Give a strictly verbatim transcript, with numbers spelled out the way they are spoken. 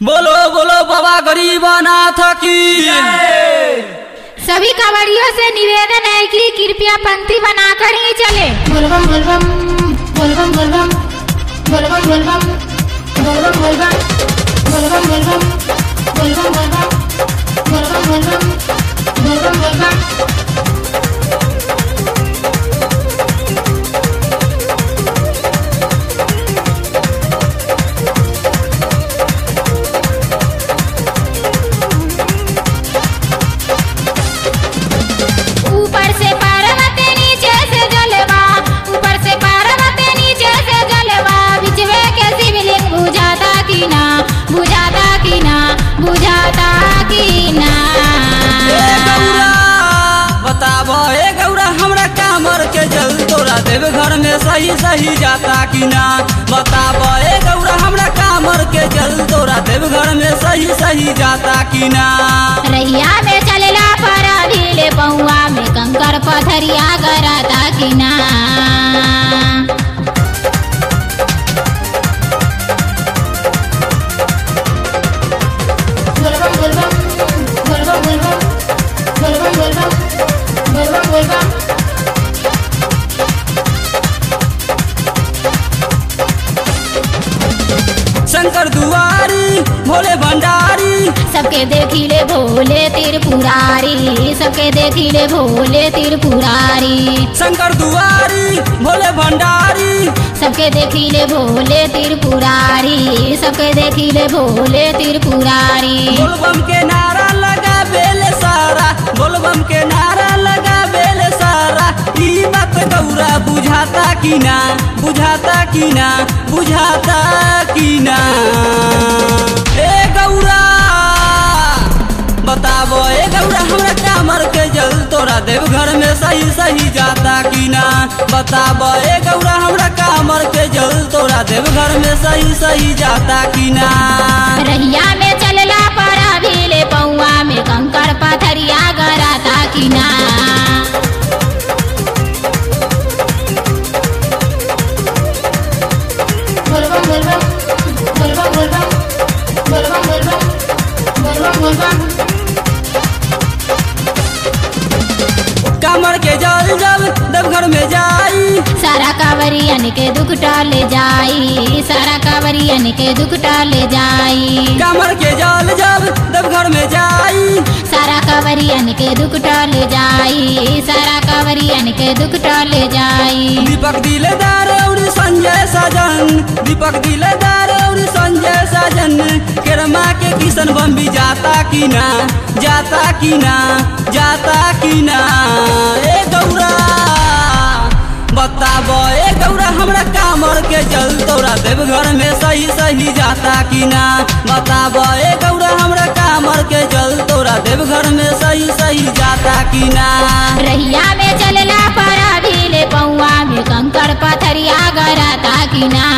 बोलो बोलो बाबा गरीबनाथ की। सभी कांवड़ियों से निवेदन है कि कृपया पंक्ति बनाकर ही चले। बोलबम बोलबम बोलबम बोलबम बोलबम बोलबम बोलबम बोलबम बोलबम बोलबम बोलबम बोलबम बोलबम बोलबम बोलबम बोलबम। देव घर में सही सही जाता कि ना बताब ए गौरा हमरा कामर के जल तोरा देव घर में सही सही जाता कि ना। रैया में चलेला पर अभिले पौआ में कंकर पथरिया गराता कि ना। बोलबम बोलबम बोलबम बोलबम बोलबम बोलबम बोलबम बोलबम। शंकर दुआरी भोले भंडारी सबके देखिले भोले त्रिपुरारी सबके देखिले भोले त्रिपुरारी। शंकर दुआरी भोले भंडारी सबके देखिले भोले त्रिपुरारी सबके देखिले भोले त्रिपुरारी। बोलबम के नारा लगा बेले सारा बोलबम के नारा लगा बेले सारा ई बात गौरा बुझाता कि ना बुझाता कि ना बुझाता कि ना। ए गौरा बताबो ए गौरा हमरा कामर के जल तोरा देव घर में सही सही जाता कि ना बताबो ए गौरा हमरा कामर के जल तोरा देव घर में सही सही जाता कि ना। रहिया में चलला पर अभिले पौआ में कंकर पथरिया गराता कि ना। बोलबम बोलबम बोलबम बोलबम बोलबम बोलबम बोलबम बोलबम। कामर के जल जब देवघर में जाई सारा कांवरियन के दुख टल जाई सारा कांवरियन के दुख टल जाई। कामर के जल जब देवघर में जाई सारा कांवरियन के दुख टल जाई सारा कांवरियन के दुख टल जाई। दीपक दिलदार और संजय साजन दीपक दिलदार और संजय साजन केरमा के किशन बम भी जाता कि ना जाता कि ना जाता कि ना। ए गौरा बताबो ए गौरा हमरा कामर के जल तोरा देव घर में सही सही जाता कि ना बताबो ए गौरा हमरा कामर के जल तोरा देव घर में सही सही जाता कि ना। रहिया में चलला पर अभिले पौआ में कंकर पथरिया गराता कि ना।